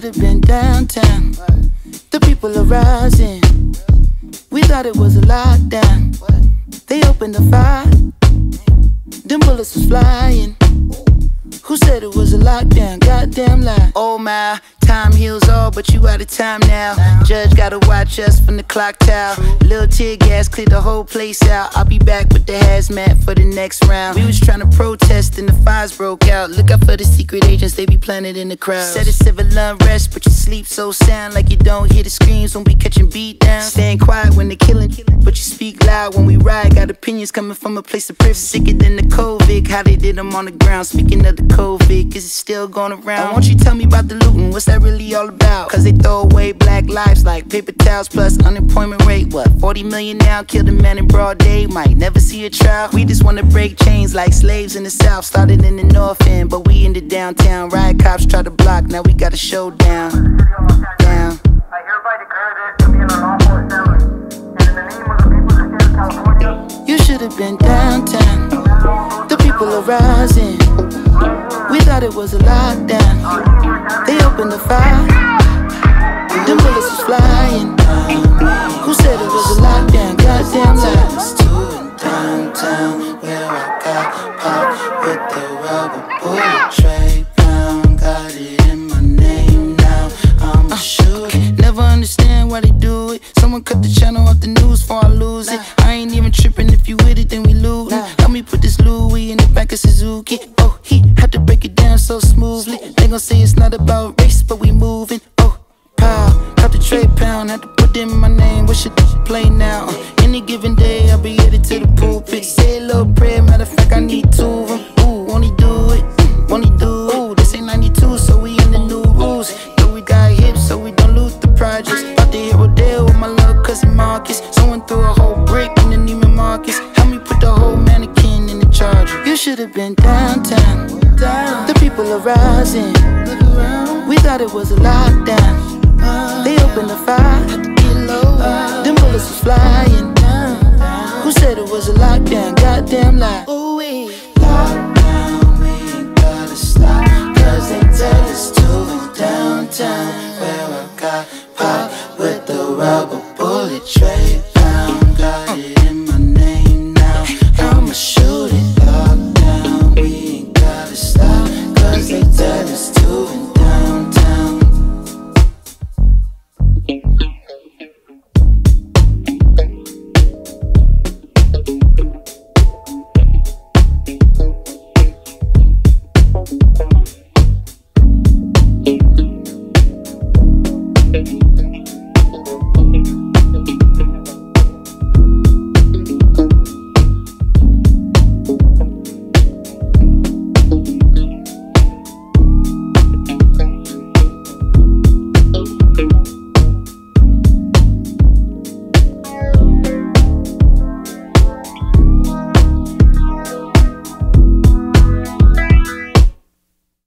should have been downtown. The people are rising. We thought it was a lockdown. They opened the fire. Them bullets was flying. Who said it was a lockdown? Goddamn lie. Oh my, time heals all, but you out of time now. Judge gotta watch us from the clock tower. Little tear gas cleared the whole place out. I'll be back with the hazmat for the next round. We was trying to protest and the fires broke out. Look out for the secret agents, they be planted in the crowd. Said it's civil unrest, but you sleep so sound like you don't hear the screams when we catching beat down. Staying quiet when they killing, but you speak loud when we ride. Got opinions coming from a place of privilege. Sicker than the COVID, how they did them on the ground. Speaking of the COVID, is it still going around? Why don't you tell me about the looting? What's that really all about? Cause they throw away black lives like paper towels plus unemployment rate. What, 40 million now? Killed a man in broad day, might never see a trial. We just wanna break chains like slaves in the south. Started in the north end, but we in the downtown. Riot cops try to block, now we got a showdown. Down. I hereby declare this to be an unlawful assembly. And in the name of the people of the state of California, You should have been downtown. The people are rising. We thought it was a lockdown. They opened the fire. Them bullets was flying. Who said it was a lockdown? Goddamn lies. Downtown, where I got popped with the rubber bullet tray pound. Got it in my name now. I'm a shooter. Never understand why they do it. Someone cut the channel off the news before I lose it. I ain't even tripping. If you with it, then we lootin'. Help me put this Louis in the back of Suzuki. Oh, he had to break it down so smoothly. They gon' say it's not about race, but we moving. Oh, pow, cut the tray pound. Had to put in my name. What should play now? Any given day, I'll be headed to the pulpit. Say a little prayer. Matter of fact, I need two of them. Ooh, won't he do it? Won't he do it? Ooh, this ain't 92, so we in the new rules. Yeah, we got hips, so we don't lose the projects. About to hit Rodale with my little cousin Marcus. Someone threw a whole brick in the Neiman Marcus. Help me put the whole mannequin in the charger. You should have been downtown. The people are rising. We thought it was a lockdown. They opened the fire. Them bullets was flying. Who said it was a lockdown? Goddamn lie.